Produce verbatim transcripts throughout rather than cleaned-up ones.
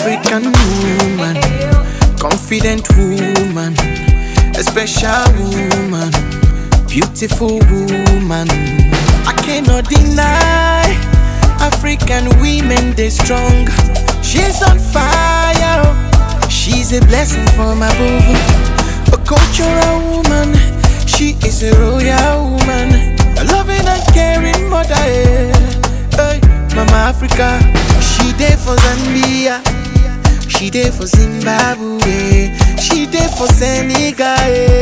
African woman, confident woman, a special woman, beautiful woman. I cannot deny African women, they strong. She's on fire, she's a blessing from above. A cultural woman, she is a royal woman, a loving and caring mother. Hey, hey, Mama Africa, she there for Zambia, she there for Zimbabwe, she there for Senegal.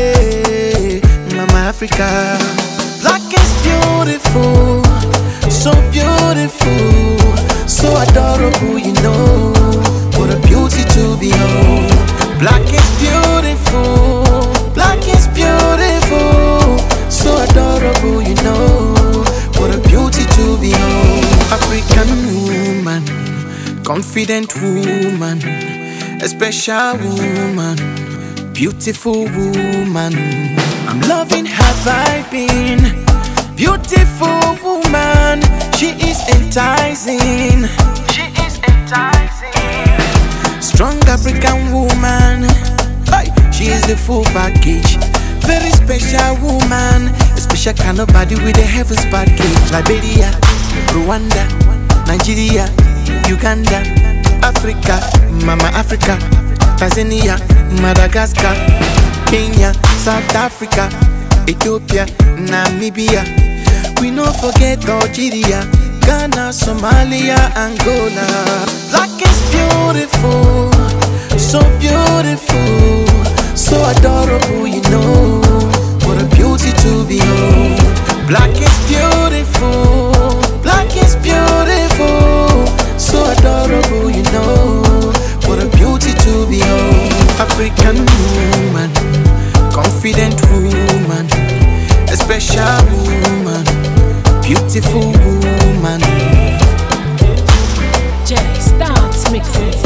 Hey, Mama Africa, black is beautiful, so beautiful, so adorable, you know, what a beauty to behold. Black is beautiful, black is beautiful, so adorable, you know, what a beauty to behold. African woman, confident woman, a special woman, beautiful woman. I'm loving her vibing. Beautiful woman, she is enticing. She is enticing. Strong African woman, hey, she is the full package. Very special woman, a special kind of body with a heaven's package. Liberia, Rwanda, Nigeria, Uganda, Africa, Mama Africa, Tanzania, Madagascar, Kenya, South Africa, Ethiopia, Namibia. We no forget Algeria, Ghana, Somalia, Angola. Black is beautiful, so beautiful, so adorable, you know, what a beauty to behold. Black is beautiful, black is beautiful, so adorable, you know, what a beauty to behold. African woman, confident woman, a special woman, beautiful woman. Jay starts mixing.